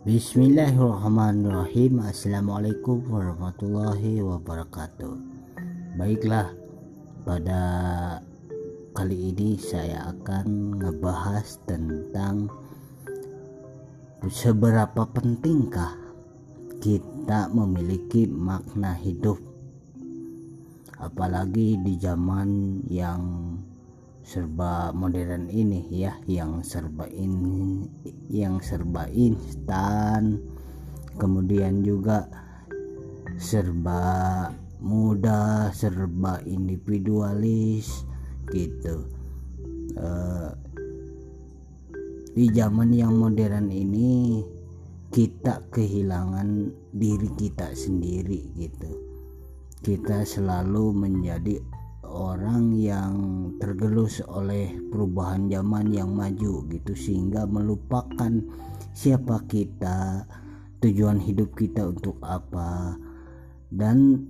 Bismillahirrahmanirrahim. Assalamualaikum warahmatullahi wabarakatuh. Baiklah, pada kali ini saya akan ngebahas tentang seberapa pentingkah kita memiliki makna hidup, apalagi di zaman yang serba modern ini ya, yang serba instan, kemudian juga serba mudah, serba individualis gitu. Di zaman yang modern ini kita kehilangan diri kita sendiri gitu. Kita selalu menjadi orang yang tergerus oleh perubahan zaman yang maju gitu, sehingga melupakan siapa kita, tujuan hidup kita untuk apa, dan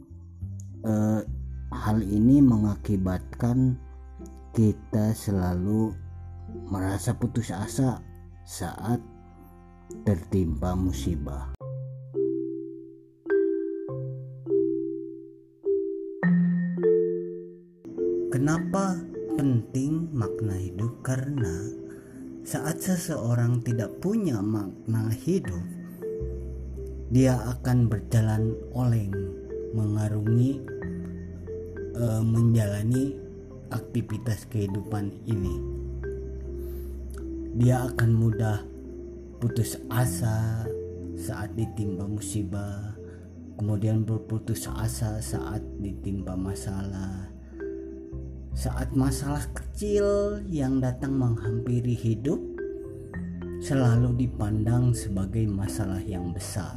hal ini mengakibatkan kita selalu merasa putus asa saat tertimpa musibah. Kenapa penting makna hidup? Karena saat seseorang tidak punya makna hidup, dia akan berjalan oleng, mengarungi, menjalani aktivitas kehidupan ini. Dia akan mudah putus asa saat ditimpa musibah, kemudian berputus asa saat ditimpa masalah. Saat masalah kecil yang datang menghampiri hidup selalu dipandang sebagai masalah yang besar.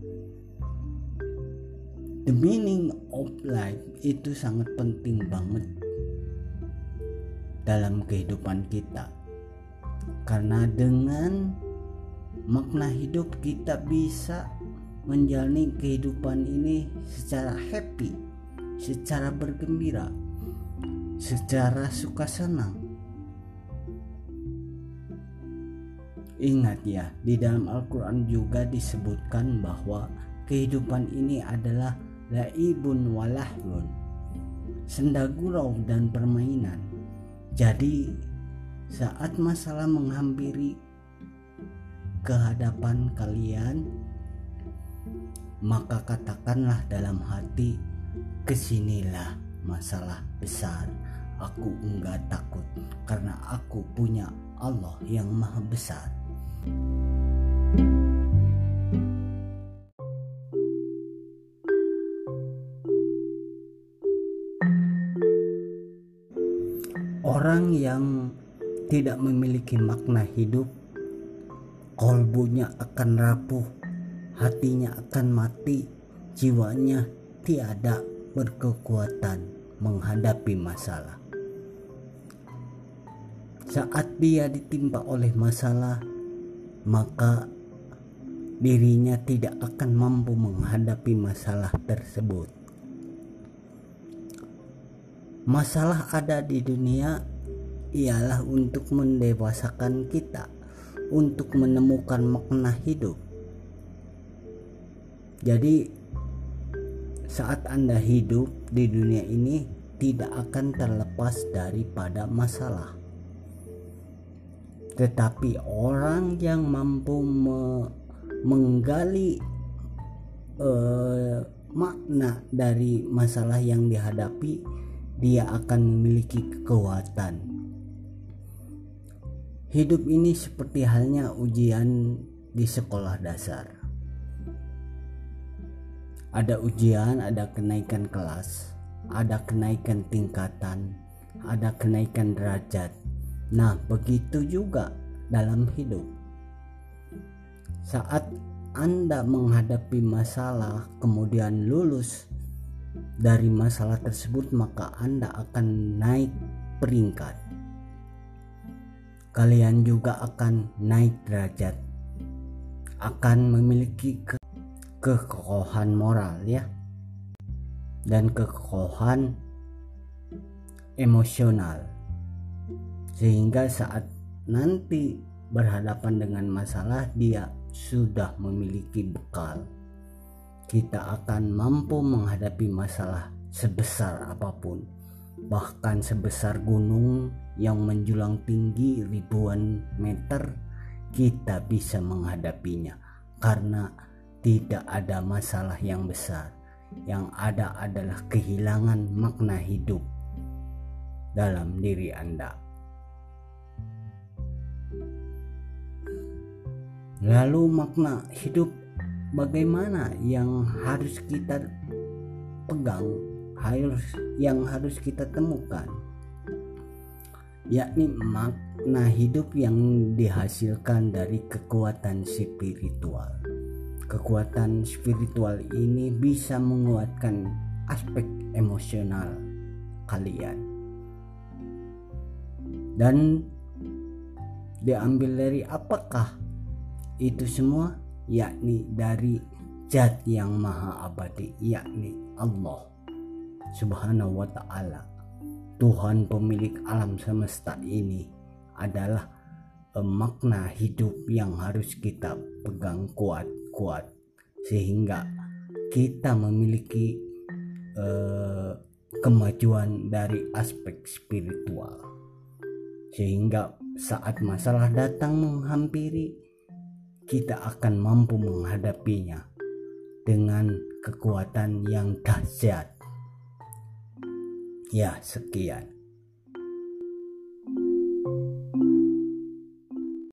The meaning of life itu sangat penting banget dalam kehidupan kita, karena dengan makna hidup kita bisa menjalani kehidupan ini secara happy, secara bergembira, secara suka senang. Ingat ya, di dalam Al-Quran juga disebutkan bahwa kehidupan ini adalah laibun walahun, senda gurau dan permainan. Jadi saat masalah menghampiri kehadapan kalian, maka katakanlah dalam hati, kesinilah masalah besar, aku enggak takut karena aku punya Allah yang maha besar. Orang yang tidak memiliki makna hidup, kolbunya akan rapuh, hatinya akan mati, jiwanya tiada berkekuatan menghadapi masalah. Saat dia ditimpa oleh masalah, maka dirinya tidak akan mampu menghadapi masalah tersebut. Masalah ada di dunia ialah untuk mendewasakan kita, untuk menemukan makna hidup. Jadi saat Anda hidup di dunia ini tidak akan terlepas daripada masalah. Tetapi orang yang mampu menggali makna dari masalah yang dihadapi, dia akan memiliki kekuatan. Hidup ini seperti halnya ujian di sekolah dasar. Ada ujian, ada kenaikan kelas, ada kenaikan tingkatan, ada kenaikan derajat. Nah, begitu juga dalam hidup. Saat Anda menghadapi masalah, kemudian lulus dari masalah tersebut, maka Anda akan naik peringkat. Kalian juga akan naik derajat, akan memiliki kekokohan moral ya, dan kekokohan emosional, sehingga saat nanti berhadapan dengan masalah dia sudah memiliki bekal, kita akan mampu menghadapi masalah sebesar apapun, bahkan sebesar gunung yang menjulang tinggi ribuan meter. Kita bisa menghadapinya karena tidak ada masalah yang besar. Yang ada adalah kehilangan makna hidup dalam diri Anda. Lalu makna hidup bagaimana yang harus kita pegang, yang harus kita temukan, yakni makna hidup yang dihasilkan dari kekuatan spiritual. Kekuatan spiritual ini bisa menguatkan aspek emosional kalian dan diambil dari apakah itu semua, yakni dari Zat yang maha abadi, yakni Allah Subhanahu wa ta'ala. Tuhan pemilik alam semesta ini adalah makna hidup yang harus kita pegang kuat-kuat sehingga kita memiliki kemajuan dari aspek spiritual, sehingga saat masalah datang menghampiri, kita akan mampu menghadapinya dengan kekuatan yang dahsyat. Ya, sekian.